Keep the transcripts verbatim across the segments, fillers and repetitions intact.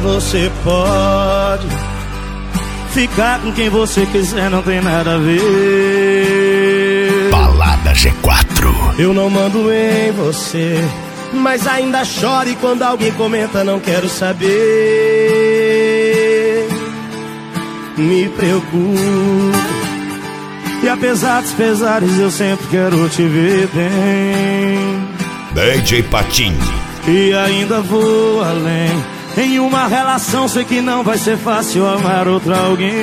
você pode ficar com quem você quiser, não tem nada a ver. Balada G quatro. Eu não mando em você, mas ainda choro e quando alguém comenta não quero saber. Me preocupo, e apesar dos pesares eu sempre quero te ver bem. D J Patinho. E ainda vou além. Em uma relação sei que não vai ser fácil amar outra alguém.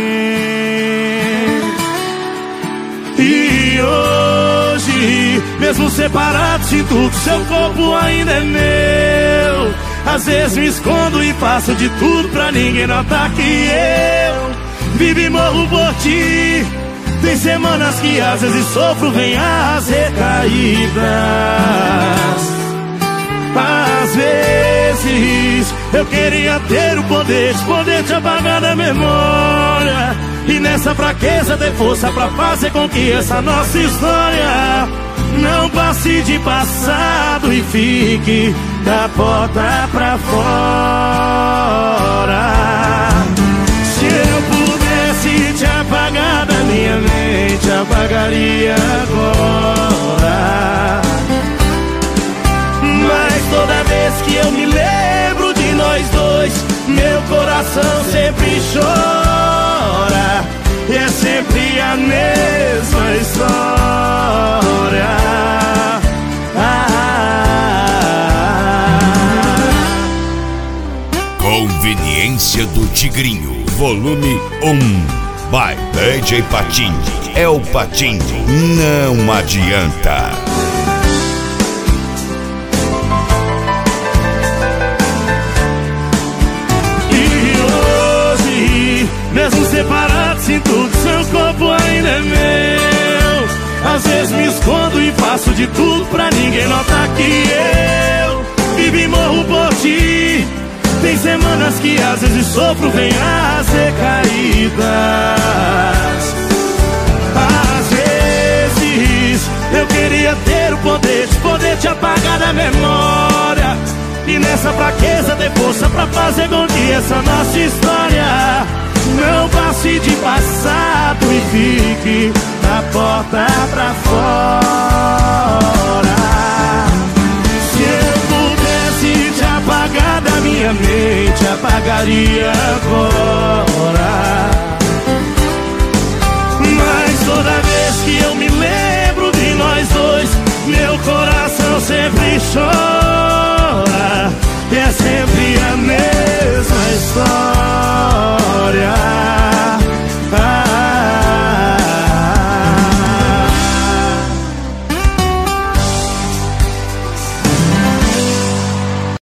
E hoje, mesmo separado, sinto que seu corpo ainda é meu. Às vezes me escondo e faço de tudo pra ninguém notar que eu vivo e morro por ti. Tem semanas que às vezes sofro, vem as recaídas. Às vezes eu queria ter o poder de poder te apagar da memória, e nessa fraqueza ter força pra fazer com que essa nossa história não passe de passado e fique da porta pra fora. Se eu pudesse te apagar da minha mente, apagaria agora. Mas toda vez que eu me lembro de nós dois, meu coração sempre chora. E é sempre a mesma história. Ah. Conveniência do Tigrinho, volume um. By D J Patinho. É o Patinho, não adianta. Mesmo separado, sinto que seu corpo ainda é meu. Às vezes me escondo e faço de tudo pra ninguém notar que eu vivo e morro por ti. Tem semanas que às vezes sofro, vem as recaídas. Às vezes eu queria ter o poder de poder te apagar da memória, e nessa fraqueza ter força pra fazer com que essa nossa história não passe de passado e fique da porta pra fora. Se eu pudesse te apagar da minha mente, apagaria agora. Mas toda vez que eu me lembro de nós dois, meu coração sempre chora.